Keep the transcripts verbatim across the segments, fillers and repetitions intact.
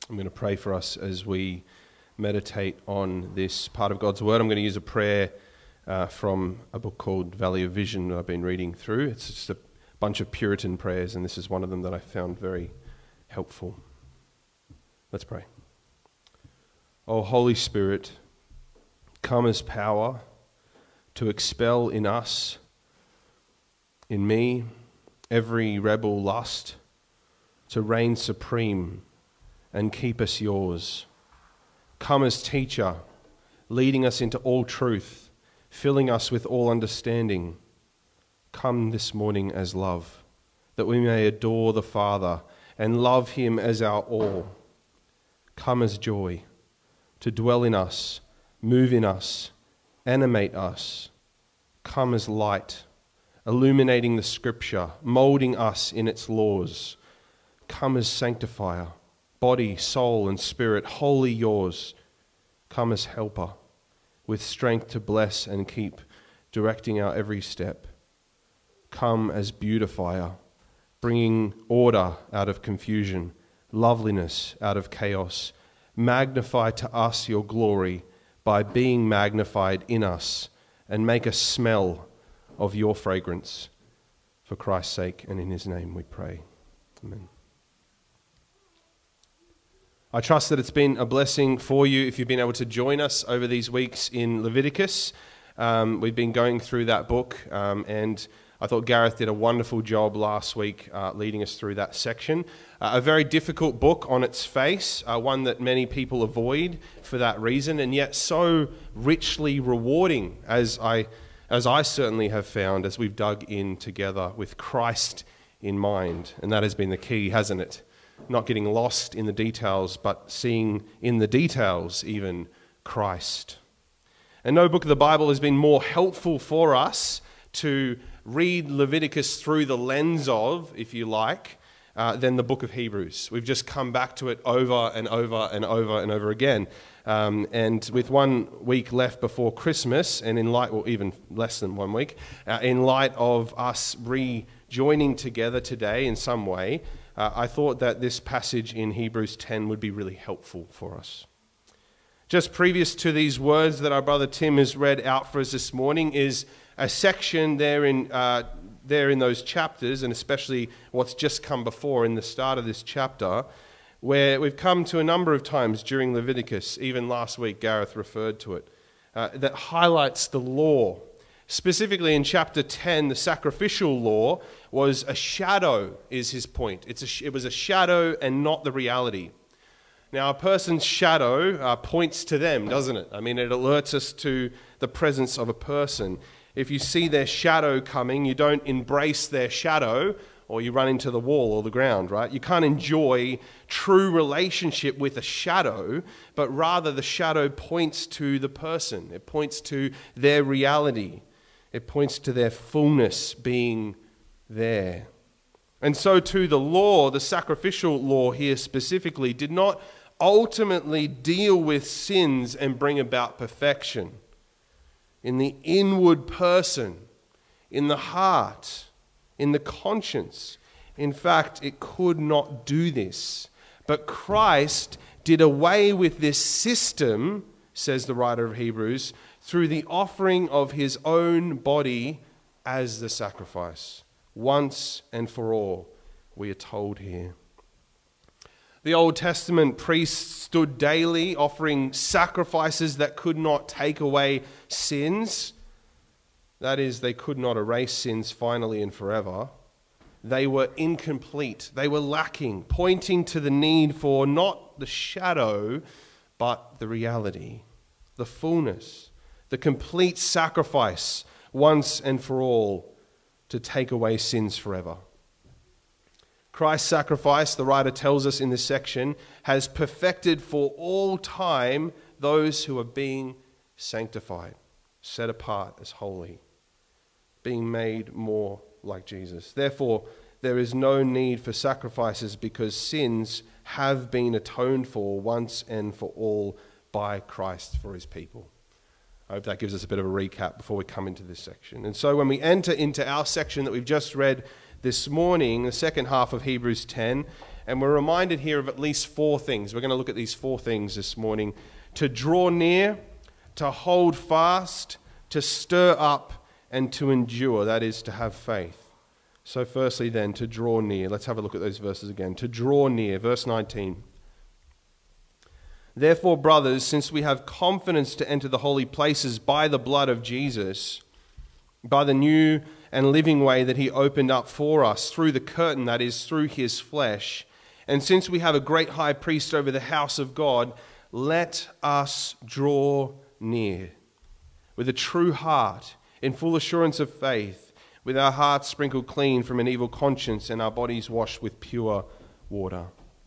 I'm going to pray for us as we meditate on this part of God's Word. I'm going to use a prayer uh, from a book called Valley of Vision that I've been reading through. It's just a bunch of Puritan prayers, and this is one of them that I found very helpful. Let's pray. O Holy Spirit, come as power to expel in us, in me, every rebel lust, to reign supreme and keep us yours. Come as teacher, leading us into all truth, filling us with all understanding. Come this morning as love, that we may adore the Father and love him as our all. Come as joy, to dwell in us, move in us, animate us. Come as light, illuminating the Scripture, moulding us in its laws. Come as sanctifier, body, soul, and spirit, wholly yours. Come as helper, with strength to bless and keep, directing our every step. Come as beautifier, bringing order out of confusion, loveliness out of chaos. Magnify to us your glory by being magnified in us, and make us smell of your fragrance. For Christ's sake and in his name we pray. Amen. I trust that it's been a blessing for you if you've been able to join us over these weeks in Leviticus. Um, we've been going through that book, um, and I thought Gareth did a wonderful job last week uh, leading us through that section. Uh, a very difficult book on its face, uh, one that many people avoid for that reason, and yet so richly rewarding, as I, as I certainly have found as we've dug in together with Christ in mind. And that has been the key, hasn't it? Not getting lost in the details, but seeing in the details even Christ. And no book of the Bible has been more helpful for us to read Leviticus through the lens of, if you like, uh, than the book of Hebrews. We've just come back to it over and over and over and over again. Um, and with one week left before Christmas, and in light, or even less than one week, uh, in light of us rejoining together today in some way, Uh, I thought that this passage in Hebrews ten would be really helpful for us. Just previous to these words that our brother Tim has read out for us this morning is a section there in, uh, there in those chapters, and especially what's just come before in the start of this chapter, where we've come to a number of times during Leviticus, even last week Gareth referred to it, uh, that highlights the law. Specifically in chapter ten, the sacrificial law was a shadow, is his point. It's a, it was a shadow and not the reality. Now, a person's shadow uh, points to them, doesn't it? I mean, it alerts us to the presence of a person. If you see their shadow coming, you don't embrace their shadow, or you run into the wall or the ground, right? You can't enjoy true relationship with a shadow, but rather the shadow points to the person. It points to their reality. It points to their fullness being there. And so too the law, the sacrificial law here specifically, did not ultimately deal with sins and bring about perfection. In the inward person, in the heart, in the conscience. In fact, it could not do this. But Christ did away with this system, says the writer of Hebrews, through the offering of his own body as the sacrifice. Once and for all, we are told here. The Old Testament priests stood daily offering sacrifices that could not take away sins. That is, they could not erase sins finally and forever. They were incomplete. They were lacking, pointing to the need for not the shadow, but the reality, the fullness, the complete sacrifice once and for all to take away sins forever. Christ's sacrifice, the writer tells us in this section, has perfected for all time those who are being sanctified, set apart as holy, being made more like Jesus. Therefore, there is no need for sacrifices because sins have been atoned for once and for all by Christ for his people. I hope that gives us a bit of a recap before we come into this section. And so when we enter into our section that we've just read this morning, the second half of Hebrews ten, And we're reminded here of at least four things. We're going to look at these four things this morning. To draw near, to hold fast, to stir up, and to endure. That is, to have faith. So firstly then, to draw near. Let's have a look at those verses again. To draw near, verse nineteen. Therefore, brothers, since we have confidence to enter the holy places by the blood of Jesus, by the new and living way that he opened up for us through the curtain, that is, through his flesh, and since we have a great high priest over the house of God, let us draw near with a true heart, in full assurance of faith, with our hearts sprinkled clean from an evil conscience and our bodies washed with pure water.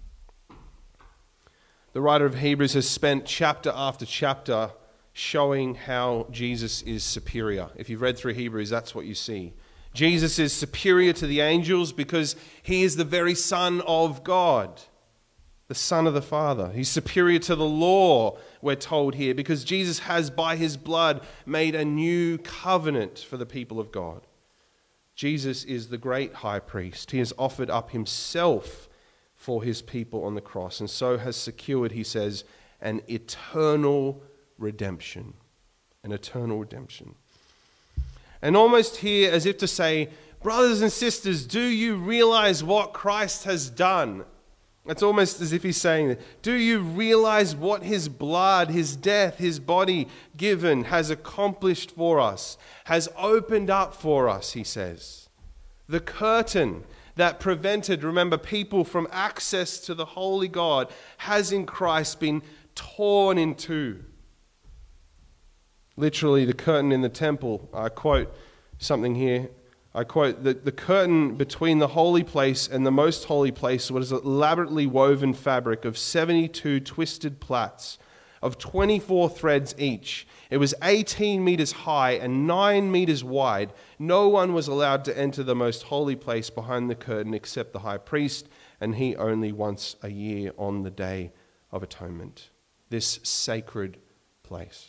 The writer of Hebrews has spent chapter after chapter showing how Jesus is superior. If you've read through Hebrews, that's what you see. Jesus is superior to the angels because he is the very Son of God, the Son of the Father. He's superior to the law, we're told here, because Jesus has, by his blood, made a new covenant for the people of God. Jesus is the great high priest. He has offered up himself for his people on the cross, and so has secured, he says, an eternal redemption. An eternal redemption. And almost here, as if to say, brothers and sisters, do you realize what Christ has done? It's almost as if he's saying, do you realize what his blood, his death, his body given has accomplished for us, has opened up for us, he says. The curtain that prevented, remember, people from access to the holy God has in Christ been torn in two. Literally, the curtain in the temple, I quote something here, I quote, the, the curtain between the holy place and the most holy place was an elaborately woven fabric of seventy-two twisted plaits of twenty-four threads each. It was eighteen meters high and nine meters wide. No one was allowed to enter the most holy place behind the curtain except the high priest, and he only once a year on the Day of Atonement. This sacred place.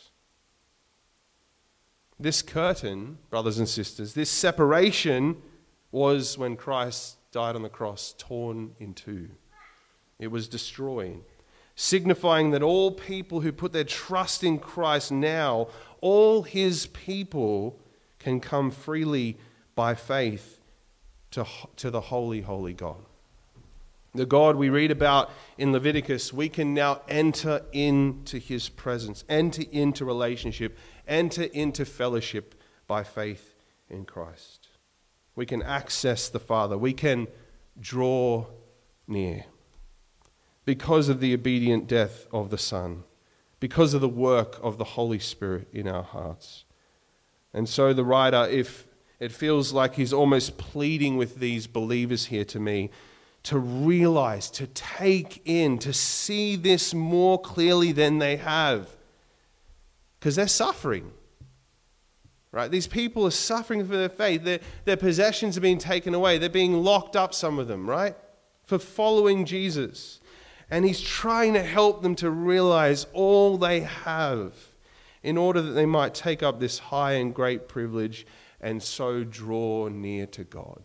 This curtain, brothers and sisters, this separation was, when Christ died on the cross, torn in two. It was destroyed, signifying that all people who put their trust in Christ now, all his people can come freely by faith to, to the holy, holy God. The God we read about in Leviticus, we can now enter into his presence, enter into relationship, enter into fellowship by faith in Christ. We can access the Father. We can draw near because of the obedient death of the Son, because of the work of the Holy Spirit in our hearts. And so the writer, if it feels like he's almost pleading with these believers here to me, to realize, to take in, to see this more clearly than they have. Because they're suffering. Right? These people are suffering for their faith. Their, their possessions are being taken away. They're being locked up, some of them, right? For following Jesus. And he's trying to help them to realize all they have in order that they might take up this high and great privilege and so draw near to God.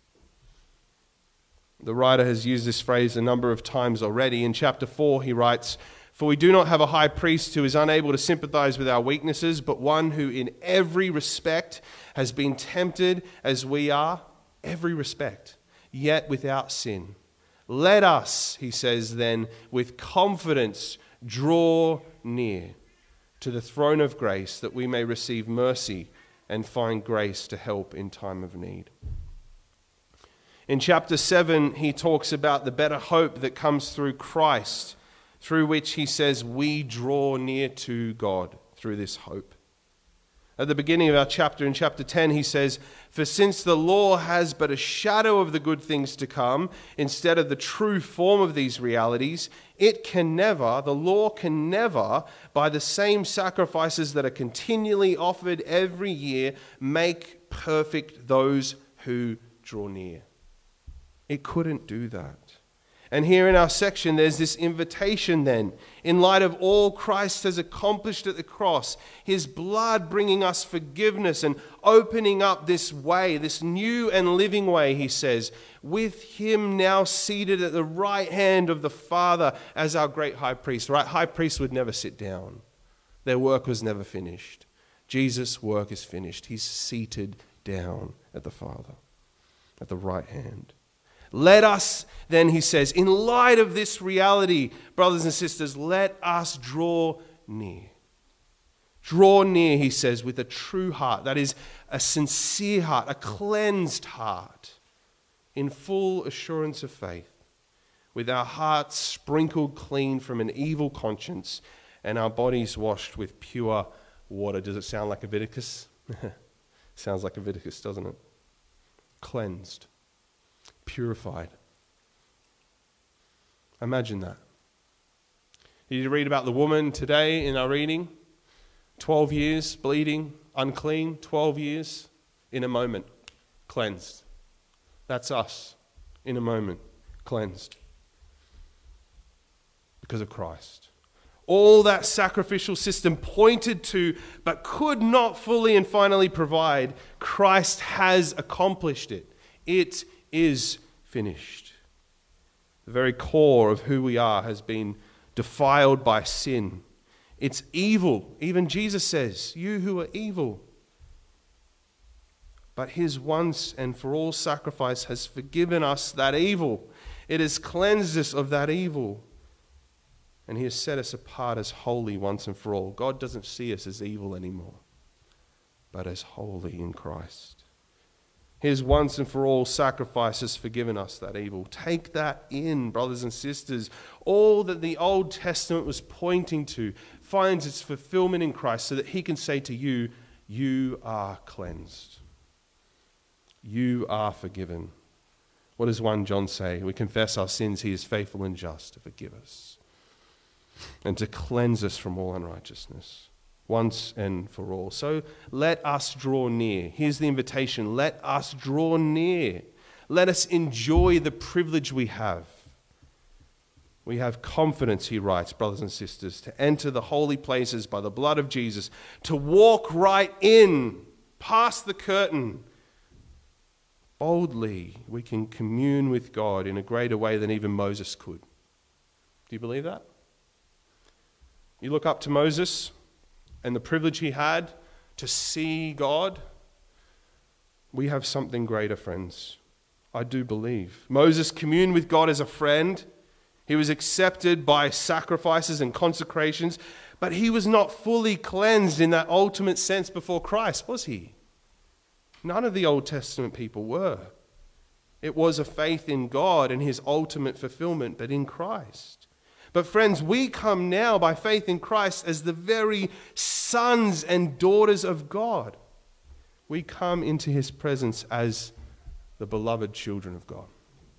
The writer has used this phrase a number of times already. In chapter four, he writes, "For we do not have a high priest who is unable to sympathize with our weaknesses, but one who in every respect has been tempted as we are, every respect, yet without sin. Let us," he says then, "with confidence draw near to the throne of grace that we may receive mercy and find grace to help in time of need." In chapter seven, he talks about the better hope that comes through Christ, through which he says we draw near to God through this hope. At the beginning of our chapter, in chapter ten, he says, "For since the law has but a shadow of the good things to come, instead of the true form of these realities, it can never, the law can never, by the same sacrifices that are continually offered every year, make perfect those who draw near." It couldn't do that. And here in our section, there's this invitation then. In light of all Christ has accomplished at the cross, his blood bringing us forgiveness and opening up this way, this new and living way, he says, with him now seated at the right hand of the Father as our great high priest. Right? High priests would never sit down. Their work was never finished. Jesus' work is finished. He's seated down at the Father, at the right hand. Let us, then, he says, in light of this reality, brothers and sisters, let us draw near. Draw near, he says, with a true heart. That is, a sincere heart, a cleansed heart, in full assurance of faith, with our hearts sprinkled clean from an evil conscience and our bodies washed with pure water. Does it sound like Leviticus? Sounds like Leviticus, doesn't it? Cleansed. Purified. Imagine that. Did you read about the woman today in our reading? twelve years bleeding, unclean, twelve years in a moment, cleansed. That's us in a moment, cleansed. Because of Christ. All that sacrificial system pointed to, but could not fully and finally provide, Christ has accomplished it. It is finished. The very core of who we are has been defiled by sin. It's evil. Even Jesus says, you who are evil. But his once and for all sacrifice has forgiven us that evil. It has cleansed us of that evil. And he has set us apart as holy once and for all. God doesn't see us as evil anymore, but as holy in Christ. His once and for all sacrifice has forgiven us that evil. Take that in, brothers and sisters. All that the Old Testament was pointing to finds its fulfillment in Christ so that he can say to you, you are cleansed. You are forgiven. What does First John say? We confess our sins, he is faithful and just to forgive us and to cleanse us from all unrighteousness. Once and for all. So let us draw near. Here's the invitation. Let us draw near. Let us enjoy the privilege we have. We have confidence, he writes, brothers and sisters, to enter the holy places by the blood of Jesus, to walk right in, past the curtain. Boldly, we can commune with God in a greater way than even Moses could. Do you believe that? You look up to Moses and the privilege he had to see God. We have something greater, friends. I do believe. Moses communed with God as a friend. He was accepted by sacrifices and consecrations, but he was not fully cleansed in that ultimate sense before Christ, was he? None of the Old Testament people were. It was a faith in God and his ultimate fulfillment, but in Christ. But friends, we come now by faith in Christ as the very sons and daughters of God. We come into his presence as the beloved children of God.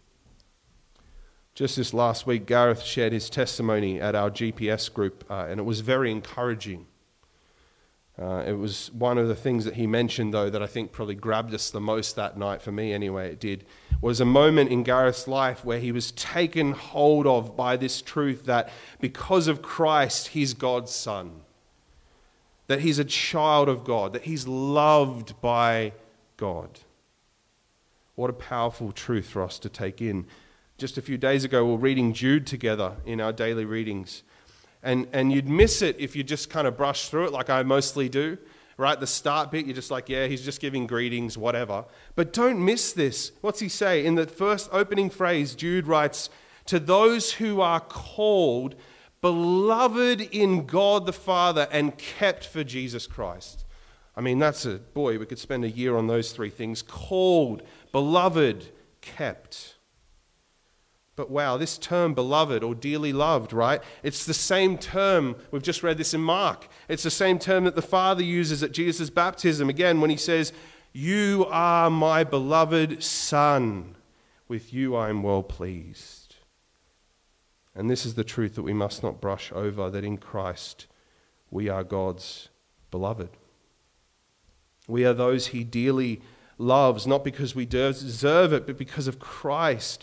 Just this last week, Gareth shared his testimony at our G P S group, uh, and it was very encouraging. Uh, it was one of the things that he mentioned, though, that I think probably grabbed us the most that night, for me anyway, it did, was a moment in Gareth's life where he was taken hold of by this truth that because of Christ, he's God's son, that he's a child of God, that he's loved by God. What a powerful truth for us to take in. Just a few days ago, we were reading Jude together in our daily readings. And and you'd miss it if you just kind of brush through it like I mostly do, right? The start bit, you're just like, yeah, he's just giving greetings, whatever. But don't miss this. What's he say? In the first opening phrase, Jude writes, to those who are called, beloved in God the Father, and kept for Jesus Christ. I mean, that's a, boy, we could spend a year on those three things. Called, beloved, kept. But wow, this term beloved or dearly loved, right? It's the same term, we've just read this in Mark. It's the same term that the Father uses at Jesus' baptism, again, when he says, you are my beloved Son. With you I am well pleased. And this is the truth that we must not brush over, that in Christ we are God's beloved. We are those he dearly loves, not because we deserve it, but because of Christ.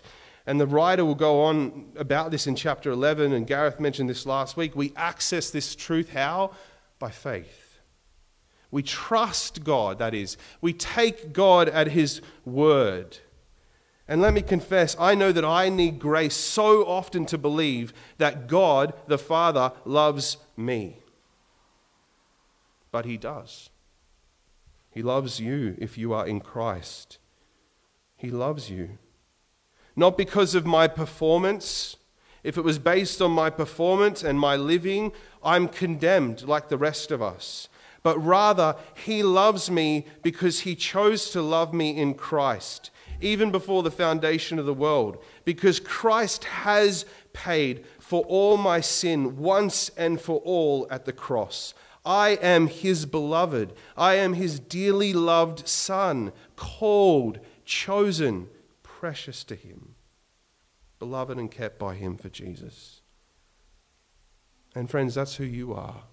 And the writer will go on about this in chapter eleven, and Gareth mentioned this last week. We access this truth how? By faith. We trust God, that is. We take God at his word. And let me confess, I know that I need grace so often to believe that God, the Father, loves me. But he does. He loves you if you are in Christ. He loves you. Not because of my performance. If it was based on my performance and my living, I'm condemned like the rest of us. But rather, he loves me because he chose to love me in Christ, even before the foundation of the world, because Christ has paid for all my sin once and for all at the cross. I am his beloved. I am his dearly loved son, called, chosen, precious to him, beloved and kept by him for Jesus. And friends, that's who you are.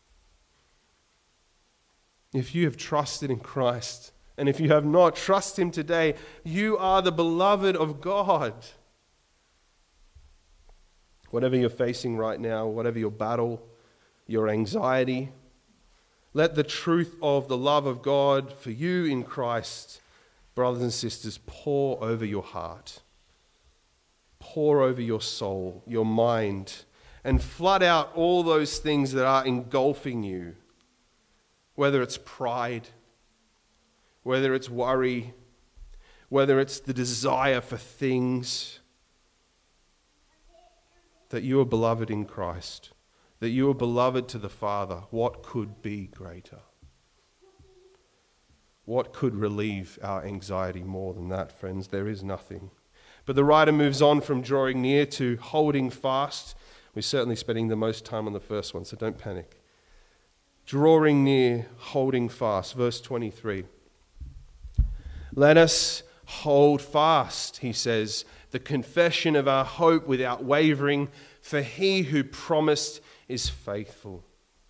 If you have trusted in Christ, and if you have not, trust him today. You are the beloved of God. Whatever you're facing right now, whatever your battle, your anxiety, let the truth of the love of God for you in Christ, brothers and sisters, pour over your heart. Pour over your soul, your mind, and flood out all those things that are engulfing you. Whether it's pride, whether it's worry, whether it's the desire for things, that you are beloved in Christ, that you are beloved to the Father. What could be greater? What could relieve our anxiety more than that, friends? There is nothing. But the writer moves on from drawing near to holding fast. We're certainly spending the most time on the first one, so don't panic. Drawing near, holding fast. Verse twenty-three. Let us hold fast, he says, the confession of our hope without wavering, for he who promised is faithful.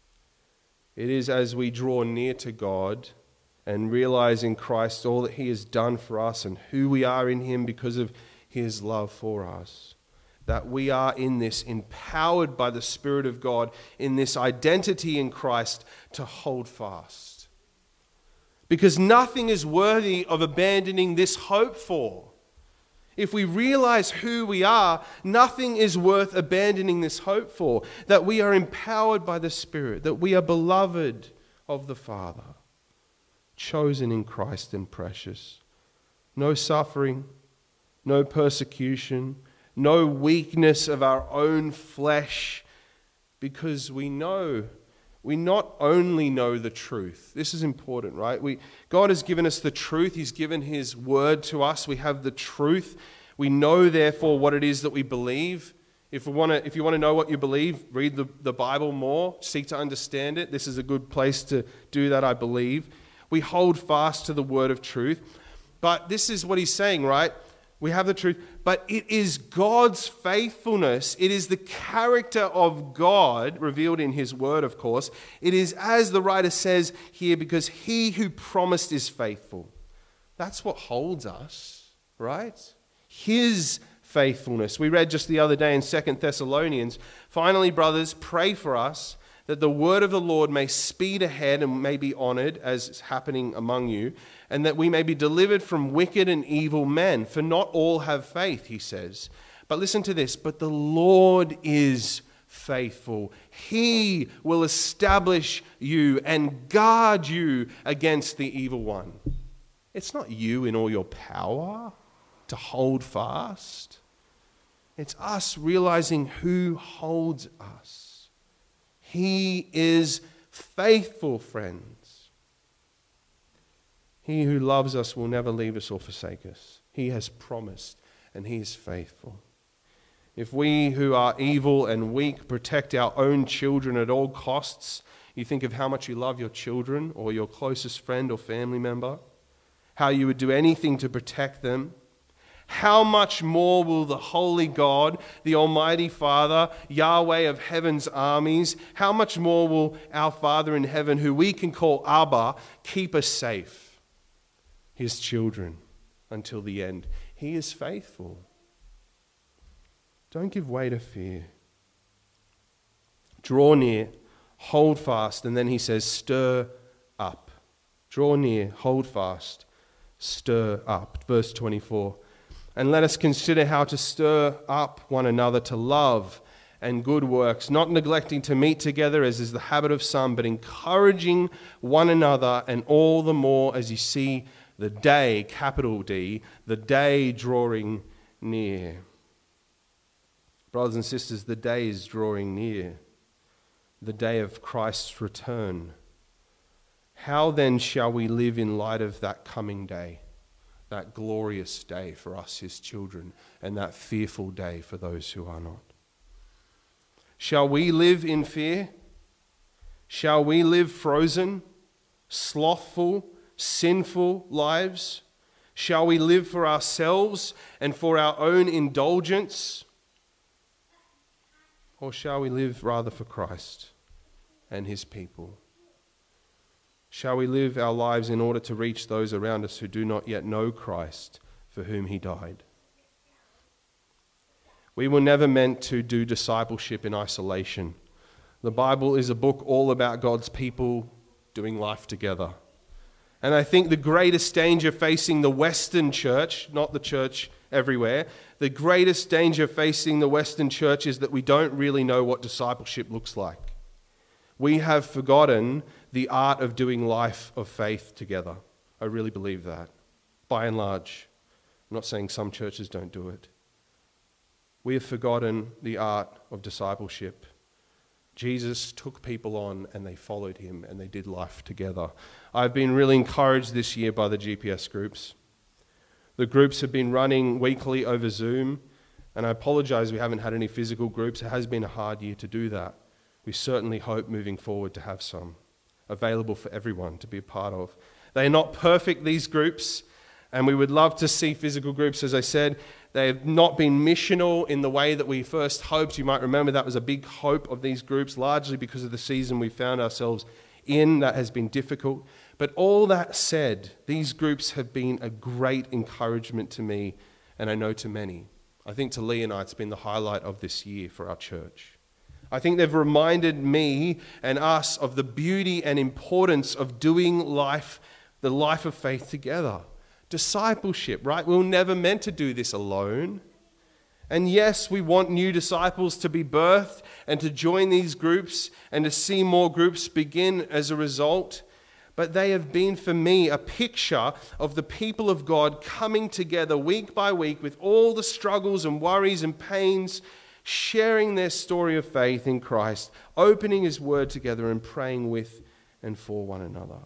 It is as we draw near to God and realize in Christ all that he has done for us and who we are in him because of his love for us, that we are in this empowered by the Spirit of God, in this identity in Christ, to hold fast. Because nothing is worthy of abandoning this hope for. If we realize who we are, nothing is worth abandoning this hope for. That we are empowered by the Spirit, that we are beloved of the Father, chosen in Christ and precious. No suffering, no persecution, no weakness of our own flesh, because we know, we not only know the truth. This is important, right? We, God has given us the truth. He's given his word to us. We have the truth. We know, therefore, what it is that we believe. If, we want to, if you want to know what you believe, read the, the Bible more. Seek to understand it. This is a good place to do that, I believe. We hold fast to the word of truth. But this is what he's saying, right? We have the truth, but it is God's faithfulness. It is the character of God revealed in his word, of course. It is, as the writer says here, because he who promised is faithful. That's what holds us, right? His faithfulness. We read just the other day in Second Thessalonians, finally, brothers, pray for us that the word of the Lord may speed ahead and may be honored as is happening among you, and that we may be delivered from wicked and evil men. For not all have faith, he says. But listen to this, but the Lord is faithful. He will establish you and guard you against the evil one. It's not you in all your power to hold fast. It's us realizing who holds us. He is faithful, friends. He who loves us will never leave us or forsake us. He has promised, and he is faithful. If we who are evil and weak protect our own children at all costs, you think of how much you love your children or your closest friend or family member, how you would do anything to protect them, how much more will the Holy God, the Almighty Father, Yahweh of heaven's armies, how much more will our Father in heaven, who we can call Abba, keep us safe, his children, until the end? He is faithful. Don't give way to fear. Draw near, hold fast, and then he says, stir up. Draw near, hold fast, stir up. Verse twenty-four. And let us consider how to stir up one another to love and good works, not neglecting to meet together as is the habit of some, but encouraging one another, and all the more as you see the day, capital D, the day drawing near. Brothers and sisters, the day is drawing near, the day of Christ's return. How then shall we live in light of that coming day, that glorious day for us, his children, and that fearful day for those who are not? Shall we live in fear? Shall we live frozen, slothful, sinful lives? Shall we live for ourselves and for our own indulgence? Or shall we live rather for Christ and his people? Shall we live our lives in order to reach those around us who do not yet know Christ, for whom he died? We were never meant to do discipleship in isolation. The Bible is a book all about God's people doing life together. And I think the greatest danger facing the Western church, not the church everywhere, the greatest danger facing the Western church is that we don't really know what discipleship looks like. We have forgotten the art of doing life of faith together. I really believe that, by and large. I'm not saying some churches don't do it. We have forgotten the art of discipleship. Jesus took people on and they followed him and they did life together. I've been really encouraged this year by the G P S groups. The groups have been running weekly over Zoom, and I apologize we haven't had any physical groups. It has been a hard year to do that. We certainly hope moving forward to have some available for everyone to be a part of. They are not perfect, these groups, and we would love to see physical groups. As I said, they have not been missional in the way that we first hoped. You might remember that was a big hope of these groups, largely because of the season we found ourselves in that has been difficult. But all that said, these groups have been a great encouragement to me, and I know to many. I think to Lee and I, it's been the highlight of this year for our church. I think they've reminded me and us of the beauty and importance of doing life, the life of faith together. Discipleship, right? We were never meant to do this alone. And yes, we want new disciples to be birthed and to join these groups and to see more groups begin as a result. But they have been for me a picture of the people of God coming together week by week with all the struggles and worries and pains, sharing their story of faith in Christ, opening his word together and praying with and for one another.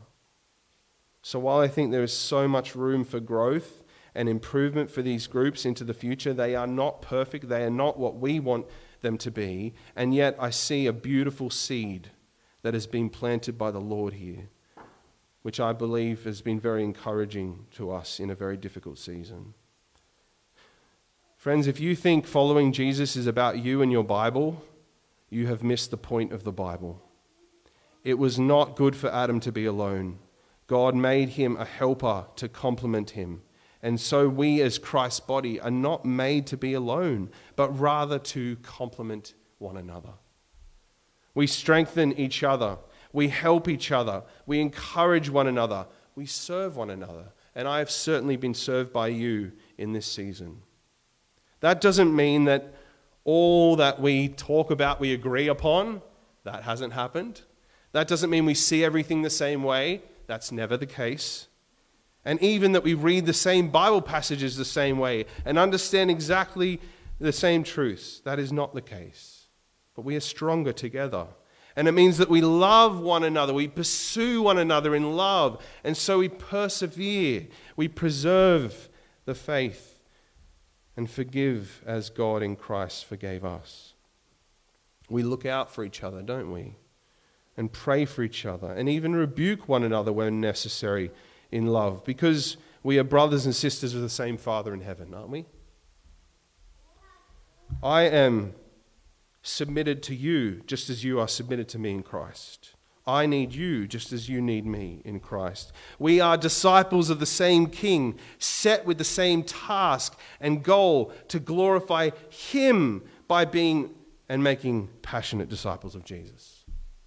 So while I think there is so much room for growth and improvement for these groups into the future, they are not perfect. They are not what we want them to be. And yet I see a beautiful seed that has been planted by the Lord here, which I believe has been very encouraging to us in a very difficult season. Friends, if you think following Jesus is about you and your Bible, you have missed the point of the Bible. It was not good for Adam to be alone. God made him a helper to complement him. And so we as Christ's body are not made to be alone, but rather to complement one another. We strengthen each other. We help each other. We encourage one another. We serve one another. And I have certainly been served by you in this season. That doesn't mean that all that we talk about we agree upon. That hasn't happened. That doesn't mean we see everything the same way. That's never the case. And even that we read the same Bible passages the same way and understand exactly the same truths. That is not the case. But we are stronger together. And it means that we love one another. We pursue one another in love. And so we persevere. We preserve the faith and forgive as God in Christ forgave us. We look out for each other, don't we? And pray for each other and even rebuke one another when necessary in love, because we are brothers and sisters of the same Father in heaven, aren't we? I am submitted to you just as you are submitted to me in Christ. I need you just as you need me in Christ. We are disciples of the same King, set with the same task and goal to glorify him by being and making passionate disciples of Jesus.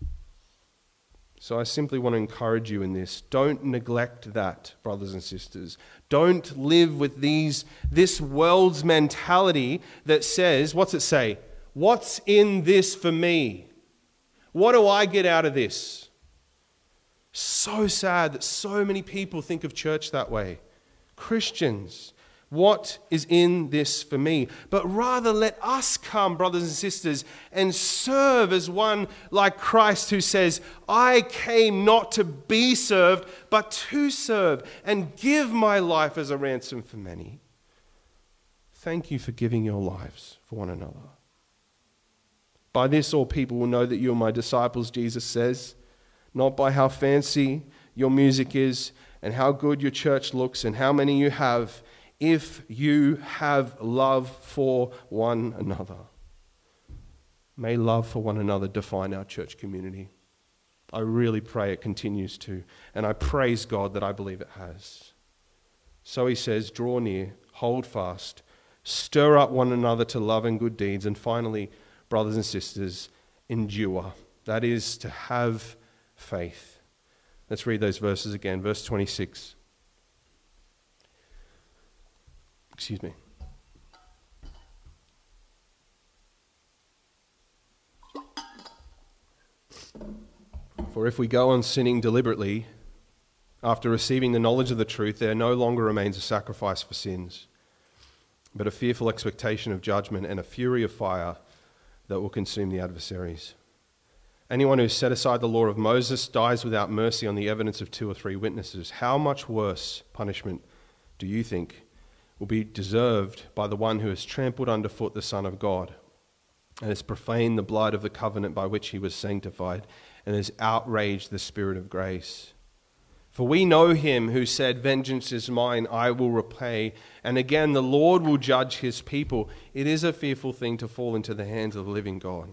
So I simply want to encourage you in this. Don't neglect that, brothers and sisters. Don't live with these this world's mentality that says, what's it say? What's in this for me? What do I get out of this? So sad that so many people think of church that way. Christians, what is in this for me? But rather let us come, brothers and sisters, and serve as one like Christ who says, I came not to be served, but to serve and give my life as a ransom for many. Thank you for giving your lives for one another. By this all people will know that you are my disciples, Jesus says, not by how fancy your music is and how good your church looks and how many you have, if you have love for one another. May love for one another define our church community. I really pray it continues to, and I praise God that I believe it has. So he says, draw near, hold fast, stir up one another to love and good deeds, and finally, brothers and sisters, endure. That is to have faith. Let's read those verses again. Verse twenty-six. Excuse me. For if we go on sinning deliberately, after receiving the knowledge of the truth, there no longer remains a sacrifice for sins, but a fearful expectation of judgment and a fury of fire that will consume the adversaries. Anyone who set aside the law of Moses dies without mercy on the evidence of two or three witnesses. How much worse punishment do you think will be deserved by the one who has trampled underfoot the Son of God and has profaned the blood of the covenant by which he was sanctified and has outraged the Spirit of grace? For we know him who said, vengeance is mine, I will repay. And again, the Lord will judge his people. It is a fearful thing to fall into the hands of the living God.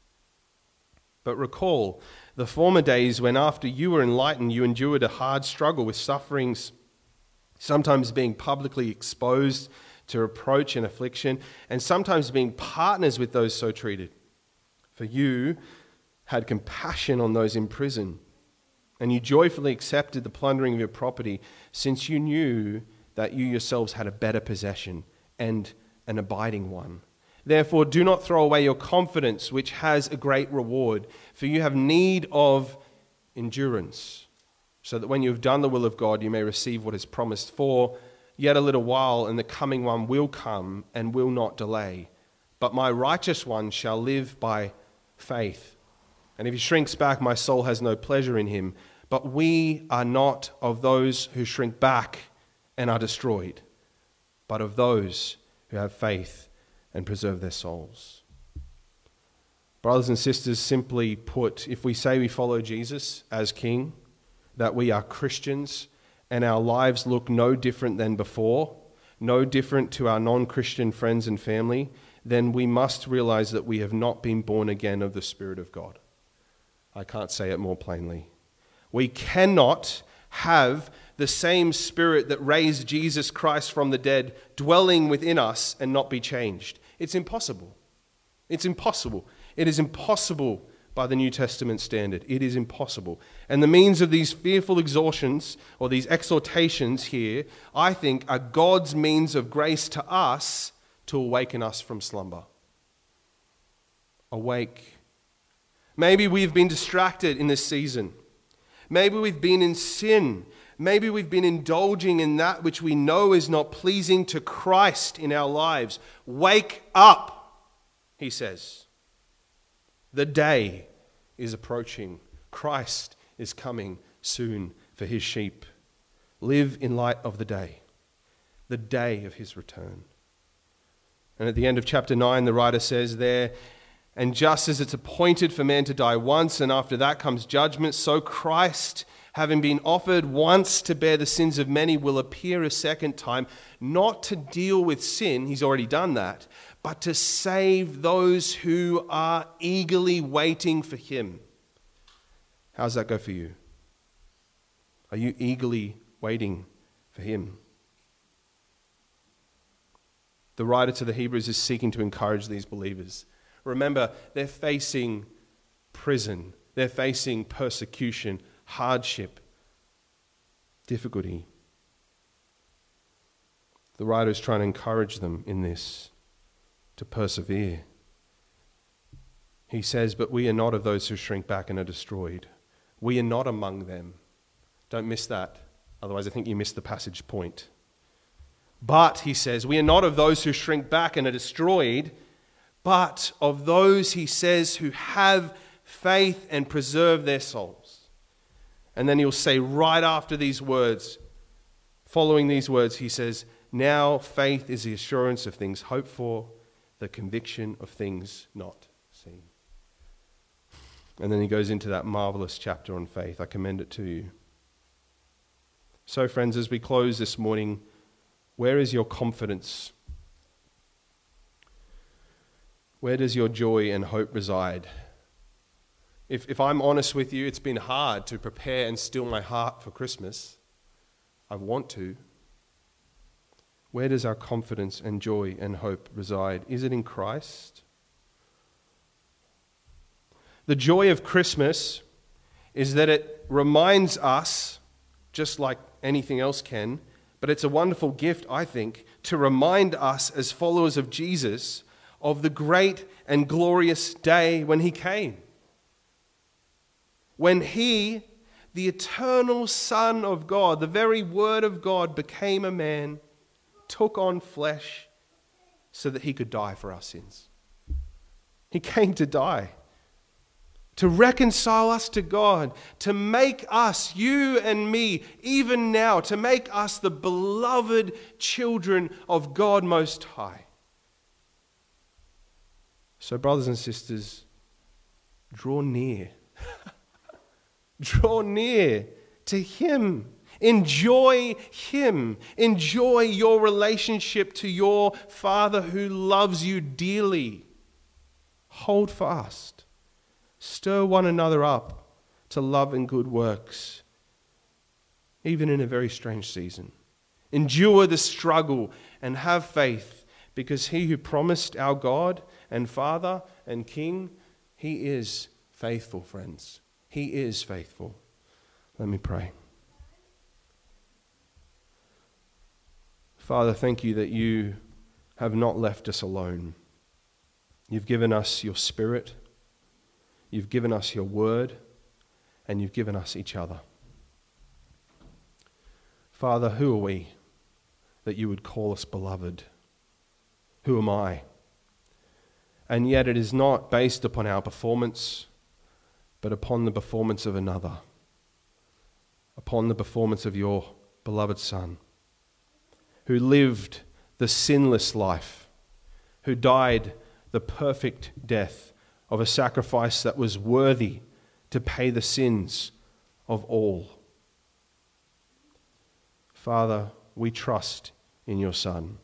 But recall the former days when after you were enlightened, you endured a hard struggle with sufferings, sometimes being publicly exposed to reproach and affliction, and sometimes being partners with those so treated. For you had compassion on those in prison, and you joyfully accepted the plundering of your property, since you knew that you yourselves had a better possession and an abiding one. Therefore, do not throw away your confidence, which has a great reward, for you have need of endurance, so that when you have done the will of God, you may receive what is promised. For yet a little while, and the coming one will come and will not delay. But my righteous one shall live by faith. And if he shrinks back, my soul has no pleasure in him. But we are not of those who shrink back and are destroyed, but of those who have faith and preserve their souls. Brothers and sisters, simply put, if we say we follow Jesus as King, that we are Christians, and our lives look no different than before, no different to our non-Christian friends and family, then we must realize that we have not been born again of the Spirit of God. I can't say it more plainly. We cannot have the same Spirit that raised Jesus Christ from the dead dwelling within us and not be changed. It's impossible. It's impossible. It is impossible by the New Testament standard. It is impossible. And the means of these fearful exhortations, or these exhortations here, I think, are God's means of grace to us to awaken us from slumber. Awake. Maybe we've been distracted in this season. Maybe we've been in sin. Maybe we've been indulging in that which we know is not pleasing to Christ in our lives. Wake up, he says. The day is approaching. Christ is coming soon for his sheep. Live in light of the day, the day of his return. And at the end of chapter nine, the writer says there, and just as it's appointed for man to die once, and after that comes judgment, so Christ, having been offered once to bear the sins of many, will appear a second time, not to deal with sin, he's already done that, but to save those who are eagerly waiting for him. How's that go for you? Are you eagerly waiting for him? The writer to the Hebrews is seeking to encourage these believers. Remember, they're facing prison. They're facing persecution, hardship, difficulty. The writer is trying to encourage them in this, to persevere. He says, but we are not of those who shrink back and are destroyed. We are not among them. Don't miss that. Otherwise, I think you miss the passage point. But, he says, we are not of those who shrink back and are destroyed, but of those, he says, who have faith and preserve their souls. And then he'll say right after these words, following these words, he says, now faith is the assurance of things hoped for, the conviction of things not seen. And then he goes into that marvelous chapter on faith. I commend it to you. So, friends, as we close this morning, where is your confidence? Where does your joy and hope reside? If, if I'm honest with you, it's been hard to prepare and still my heart for Christmas. I want to. Where does our confidence and joy and hope reside? Is it in Christ? The joy of Christmas is that it reminds us, just like anything else can, but it's a wonderful gift, I think, to remind us as followers of Jesus of the great and glorious day when he came. When he, the eternal Son of God, the very Word of God, became a man, took on flesh so that he could die for our sins. He came to die, to reconcile us to God, to make us, you and me, even now, to make us the beloved children of God Most High. So, brothers and sisters, draw near. Draw near to him. Enjoy him. Enjoy your relationship to your Father who loves you dearly. Hold fast. Stir one another up to love and good works, even in a very strange season. Endure the struggle and have faith, because he who promised our God and Father and King, he is faithful, friends. He is faithful. Let me pray. Father, thank you that you have not left us alone. You've given us your Spirit, you've given us your word, and you've given us each other. Father, who are we that you would call us beloved? Who am I? And yet it is not based upon our performance, but upon the performance of another, upon the performance of your beloved Son, who lived the sinless life, who died the perfect death of a sacrifice that was worthy to pay the sins of all. Father, we trust in your Son.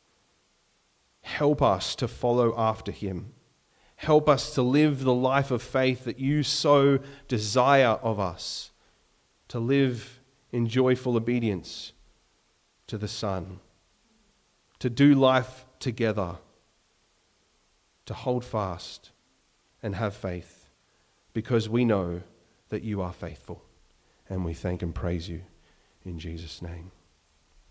Help us to follow after him. Help us to live the life of faith that you so desire of us, to live in joyful obedience to the Son, to do life together, to hold fast and have faith, because we know that you are faithful, and we thank and praise you in Jesus' name.